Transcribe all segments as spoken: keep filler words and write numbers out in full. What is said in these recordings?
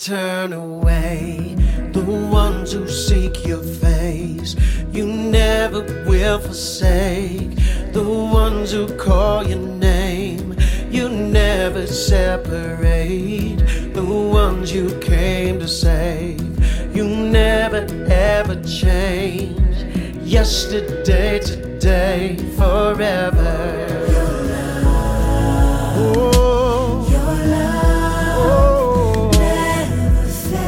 turn away. The ones who seek your face, you never will forsake. The ones who call your name, you never separate. The ones you came to save, you never ever change. Yesterday, today, forever. Oh, Your love oh, never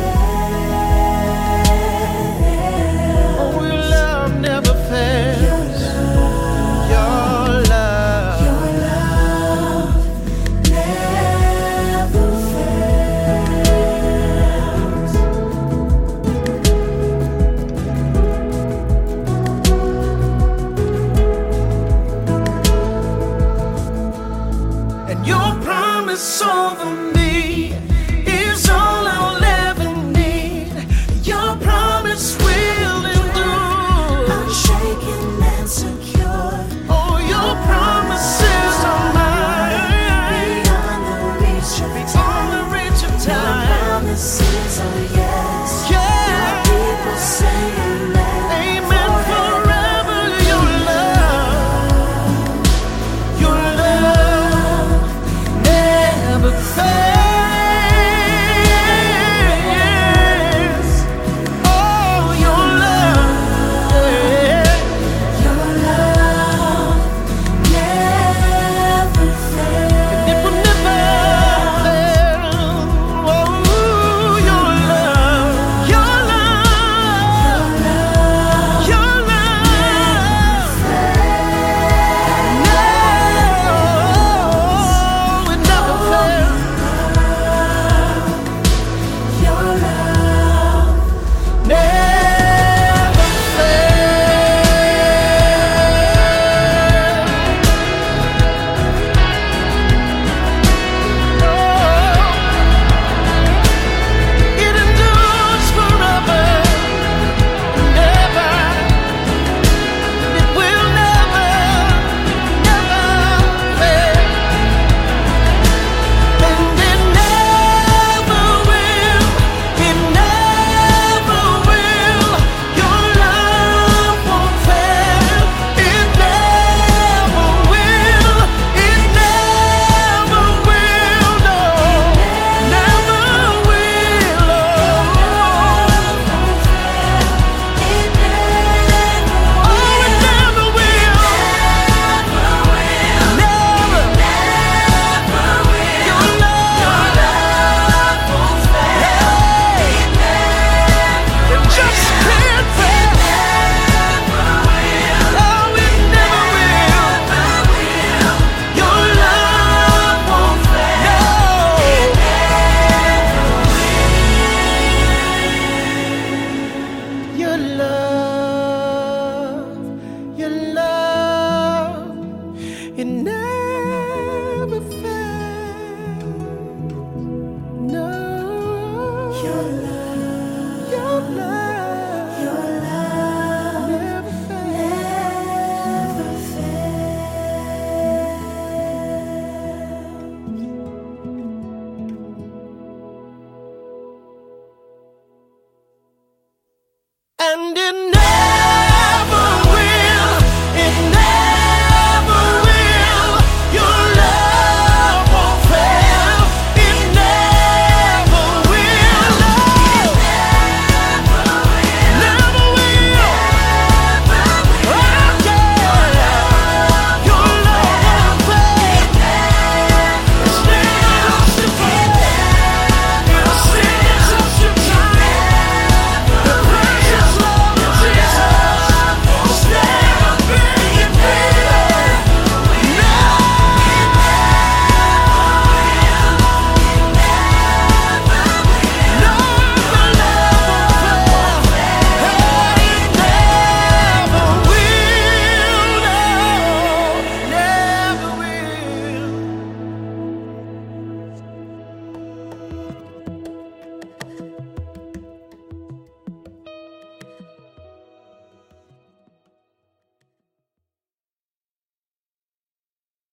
fails. oh, your love never fails. Your love, Your love never fails. and your promise over me